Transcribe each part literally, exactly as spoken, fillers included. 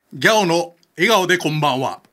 ギャオの笑顔でこんばんは。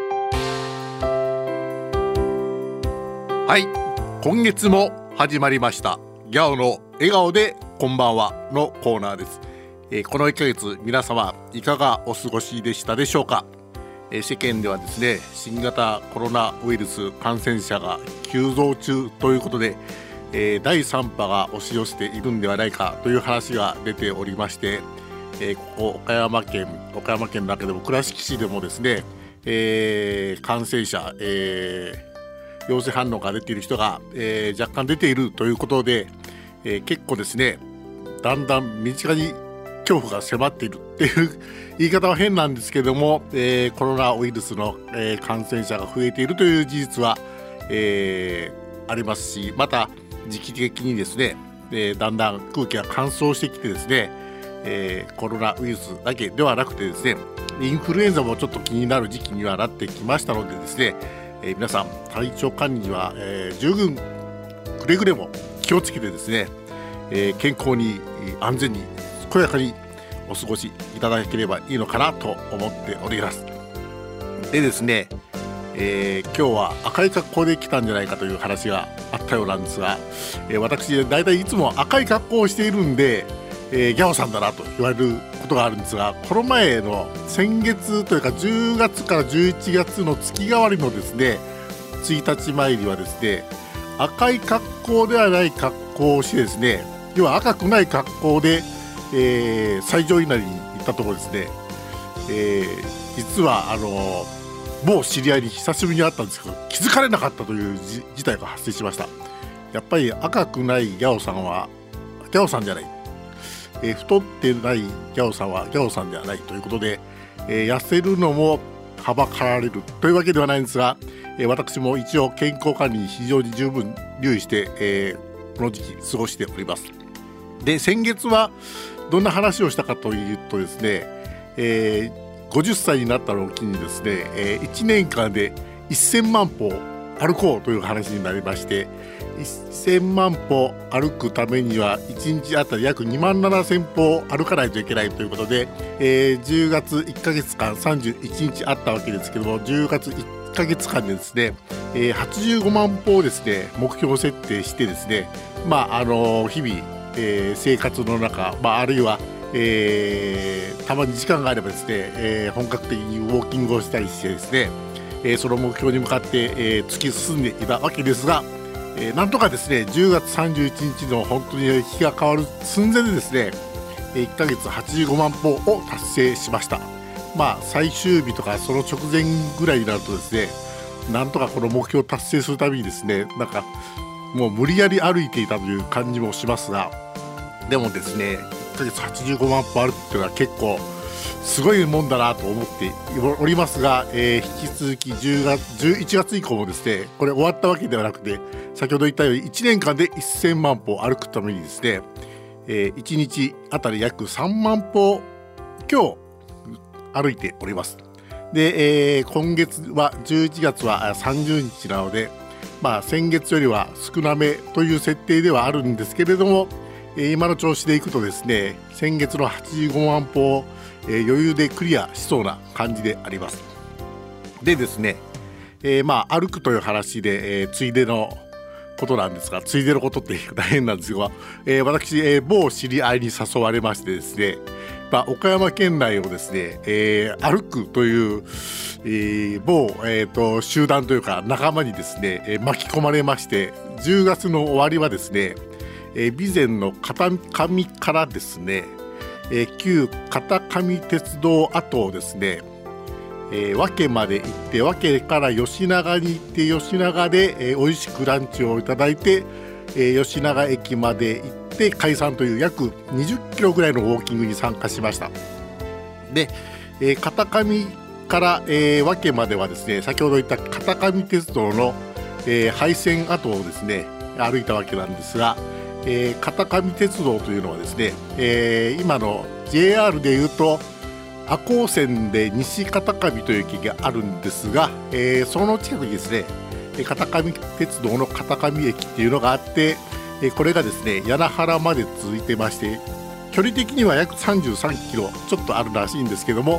はい、今月も始まりましたギャオの笑顔でこんばんはのコーナーです。えー、このいっかげつ皆様いかがお過ごしでしたでしょうか。えー、世間ではですね、新型コロナウイルス感染者が急増中ということで、えー、だいさん波が押し寄せているんではないかという話が出ておりまして、えー、ここ岡山県岡山県だけでも倉敷市でもですね、えー、感染者、えー、陽性反応が出ている人が、えー、若干出ているということで、えー、結構ですね、だんだん身近に恐怖が迫っているっていう言い方は変なんですけども、えー、コロナウイルスの、えー、感染者が増えているという事実は、えー、ありますし、また時期的にですね、えー、だんだん空気が乾燥してきてですね、えー、コロナウイルスだけではなくてですね、インフルエンザもちょっと気になる時期にはなってきましたのでですね、えー、皆さん体調管理には、えー、十分くれぐれも気をつけてですね、えー、健康に安全に健やかにお過ごしいただければいいのかなと思っております。でですね、えー、今日は赤い格好で来たんじゃないかという話があったようなんですが、えー、私だいたいいつも赤い格好をしているんで、えー、ギャオさんだなと言われることがあるんですが、この前の先月というかじゅうがつからじゅういちがつの月替わりのですねついたち参りはですね、赤い格好ではない格好をしてですね、要は赤くない格好で、えー、最上稲荷に行ったところですね、えー、実はあの某知り合いに久しぶりに会ったんですけど、気づかれなかったという事態が発生しました。やっぱり赤くないギャオさんはギャオさんじゃない、えー、太ってないギャオさんはギャオさんではないということで、えー、痩せるのもはばかられるというわけではないんですが、えー、私も一応健康管理に非常に十分留意して、えー、この時期過ごしております。で、先月はどんな話をしたかというとですね、えー、ごじゅっさいになったのを機にですね、えー、いちねんかんでせんまん歩歩こうという話になりまして、せんまん歩歩くためにはいちにちあたり約にまんななせん歩歩かないといけないということで、えー、じゅうがついっかげつかんさんじゅういちにちあったわけですけども、じゅうがついっかげつかんでですね、えー、はちじゅうごまん歩をですね目標設定してですね、まああのー、日々、えー、生活の中、まあ、あるいは、えー、たまに時間があればですね、えー、本格的にウォーキングをしたりしてですね、えー、その目標に向かって、えー、突き進んでいたわけですが、えー、なんとかですねじゅうがつさんじゅういちにちの本当に日が変わる寸前でですね、いっかげつはちじゅうごまん歩を達成しました。まあ最終日とかその直前ぐらいになるとですね、なんとかこの目標を達成するためにですね、なんかもう無理やり歩いていたという感じもしますが、でもですねいっかげつはちじゅうごまん歩歩くっていうのは結構すごいもんだなと思っておりますが、えー、引き続きじゅうがつじゅういちがつ以降もですね、これ終わったわけではなくて、先ほど言ったようにいちねんかんでせんまん歩歩くためにですね、えー、いちにちあたり約さんまん歩今日歩いております。で、えー、今月はじゅういちがつはさんじゅうにちなので、まあ、先月よりは少なめという設定ではあるんですけれども、えー、今の調子でいくとですね、先月のはちじゅうごまん歩を、えー、余裕でクリアしそうな感じであります。でですね、えー、まあ歩くという話で、えー、ついでのことなんですが、ついでのことって大変なんですが、えー、私、えー、某知り合いに誘われましてですね、まあ、岡山県内をですね、えー、歩くという、えー、某、えー、と集団というか仲間にですね、えー、巻き込まれまして、じゅうがつの終わりはですね、えー、備前の片上からですね、えー、旧片上鉄道跡をですね、えー、和気まで行って、和気から吉永に行って、吉永で、えー、美味しくランチをいただいて、えー、吉永駅まで行って解散という約にじゅっキロぐらいのウォーキングに参加しました。で、えー、片上から、えー、和気まではですね、先ほど言った片上鉄道の、えー、廃線跡をですね歩いたわけなんですが、えー、片上鉄道というのはですね、えー、今の ジェイアール でいうと赤穂線で西片上という駅があるんですが、えー、その近くにですね片上鉄道の片上駅っていうのがあって、これがですね柳原まで続いてまして、距離的には約さんじゅうさんキロちょっとあるらしいんですけども、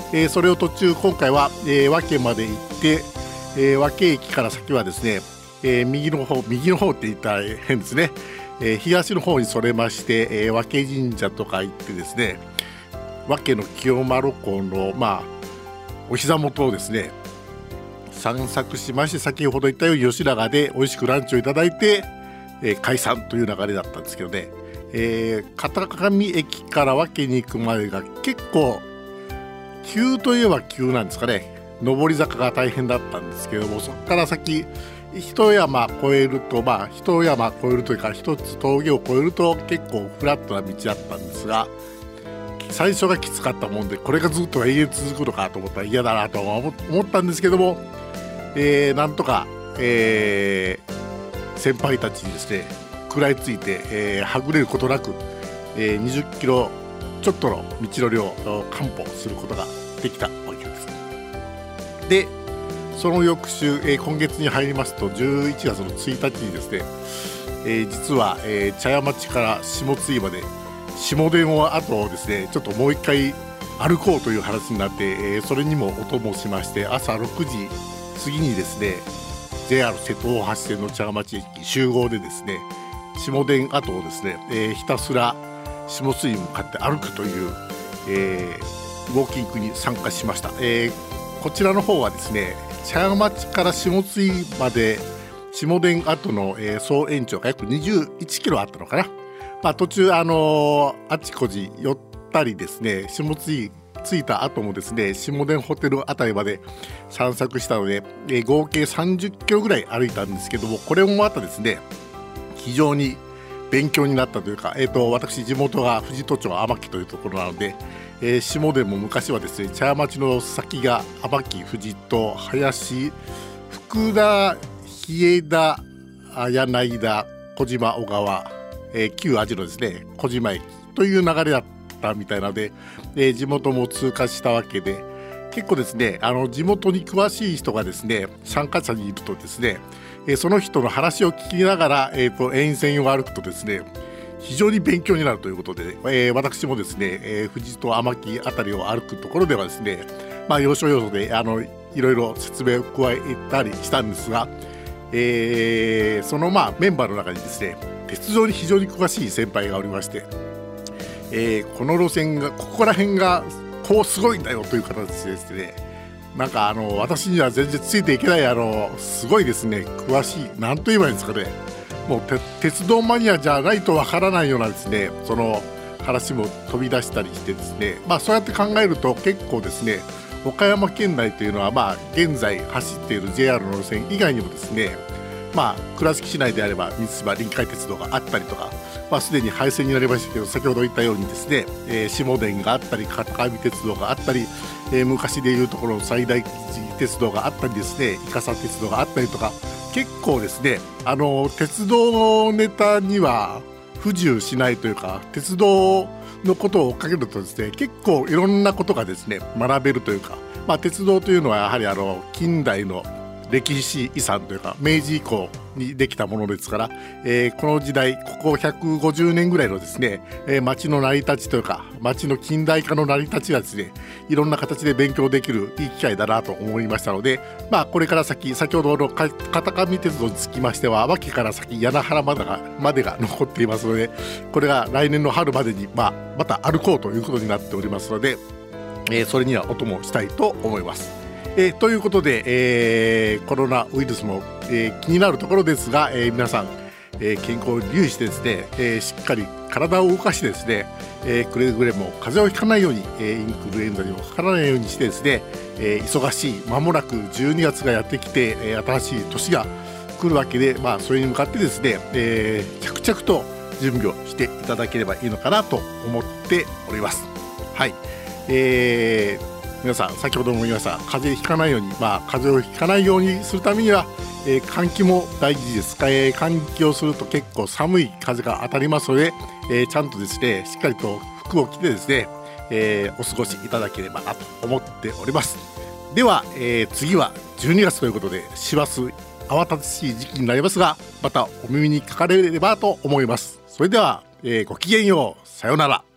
えー、それを途中今回は、えー、和気まで行って、えー、和気駅から先はですね、えー、右の方右の方って言ったら変ですね、えー、東の方にそれまして、えー、和気神社とか行ってですね、和気の清丸港のまあお膝元をですね散策しまして、先ほど言ったように吉永で美味しくランチをいただいて、えー、解散という流れだったんですけどね、えー、片上駅から和気に行くまでが結構急といえば急なんですかね。上り坂が大変だったんですけども、そこから先一山越えるとまあ一山越えるというか一つ峠を越えると結構フラットな道だったんですが、最初がきつかったもんでこれがずっと永遠続くのかと思ったら嫌だなと思ったんですけども、えー、なんとか、えー、先輩たちにですね食らいついて、えー、はぐれることなく、えー、にじゅっキロちょっとの道のりを完歩することができたわけです。でその翌週、えー、今月に入りますとじゅういちがつのついたちにですね、えー、実は、えー、茶屋町から下津井まで下田を後をですねちょっともう一回歩こうという話になって、えー、それにもお供しまして、朝ろくじ過ぎにですね ジェイアール 瀬戸大橋線の茶屋町駅集合でですね下田跡をですね、えー、ひたすら下津井に向かって歩くという、えー、ウォーキングに参加しました。えー、こちらの方はですね茶屋町から下津井まで下田跡の、えー、総延長が約にじゅういちキロあったのかな。まあ、途中、あのー、あちこち寄ったりですね、下津井着いた後もですね下田ホテルあたりまで散策したので、えー、合計さんじゅっキロぐらい歩いたんですけども、これもまたですね非常に勉強になったというか、えー、と私地元が富士都町天城というところなので、えー、下田も昔はですね茶屋町の先が天城、富士と林、福田、日枝、柳田、小島、小川、えー、旧味のですね小島駅という流れだったみたいなので、えー、地元も通過したわけで、結構ですねあの地元に詳しい人がですね参加者にいるとですね、えー、その人の話を聞きながら、えー、と沿線を歩くとですね非常に勉強になるということで、えー、私もですね、えー、富士と天城あたりを歩くところではですね、まあ要所要所であのいろいろ説明を加えたりしたんですが、えー、そのまあメンバーの中にですね鉄道に非常に詳しい先輩がおりまして、えー、この路線がここら辺がこうすごいんだよという形でですね、なんかあの私には全然ついていけないあのすごいですね詳しい、なんと言えばいいんですかね、もう鉄道マニアじゃないとわからないようなですねその話も飛び出したりしてですね、まあそうやって考えると結構ですね岡山県内というのはまあ現在走っている ジェイアール の路線以外にもですね、まあ倉敷市内であれば三つ葉臨海鉄道があったりとか、まあ、すでに廃線になりましたけど先ほど言ったようにですね、えー、下田があったり片上鉄道があったり、えー、昔でいうところの最大鉄道があったりですね伊笠鉄道があったりとか、結構ですねあの鉄道ネタには不自由しないというか、鉄道のことを追っかけるとですね結構いろんなことがですね学べるというか、まあ、鉄道というのはやはりあの近代の歴史遺産というか明治以降にできたものですから、えー、この時代ここひゃくごじゅうねんぐらいのですね、えー、町の成り立ちというか町の近代化の成り立ちがですねいろんな形で勉強できるいい機会だなと思いましたので、まあこれから先先ほどの片上鉄道につきましては脇から先柳原までがまでが残っていますので、これが来年の春までに、まあ、また歩こうということになっておりますので、えー、それにはお供したいと思います。えー、ということで、えー、コロナウイルスも、えー、気になるところですが、えー、皆さん、えー、健康を留意してですね、えー、しっかり体を動かしてですね、えー、くれぐれも風邪をひかないように、えー、インフルエンザにもかからないようにしてですね、えー、忙しい間もなくじゅうにがつがやってきて、えー、新しい年が来るわけで、まあ、それに向かってですね、えー、着々と準備をしていただければいいのかなと思っております。はい、えー皆さん先ほども言いました風邪ひかないように、まあ、風邪をひかないようにするためには、えー、換気も大事です。えー、換気をすると結構寒い風が当たりますので、えー、ちゃんとですねしっかりと服を着てですね、えー、お過ごしいただければなと思っております。では、えー、次はじゅうにがつということで師走慌ただしい時期になりますが、またお耳にかかれればと思います。それでは、えー、ごきげんよう、さようなら。